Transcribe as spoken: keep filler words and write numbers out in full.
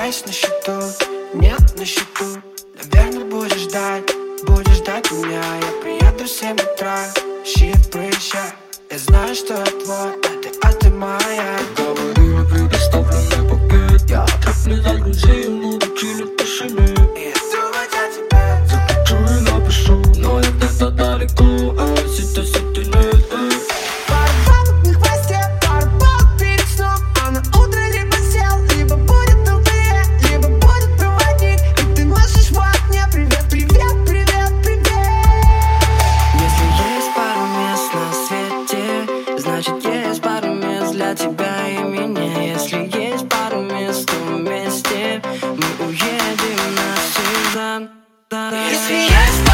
есть на счету, нет на счету. Наверное, будешь ждать, будешь ждать меня. Я приеду в семь утра, щит прыща. Я знаю, что я твой, а ты, а ты моя. Говорила, предоставленный пакет. Я так не загрузил, но дочили в тишине. И я думать о тебе Закричу и напишу, но я где-то далеко. Эй, сиди, сиди, нет, эй. Пару бабок на хвосте, пару бабок перед сном. А на утро либо сел, либо будет ЛТЕ, либо будет проводник. И ты машешь в окне: привет, привет, привет, привет. Если есть пару мест на свете, значит есть пару мест для тебя и меня. Если есть пару мест, то вместе мы уедем навсегда. Если есть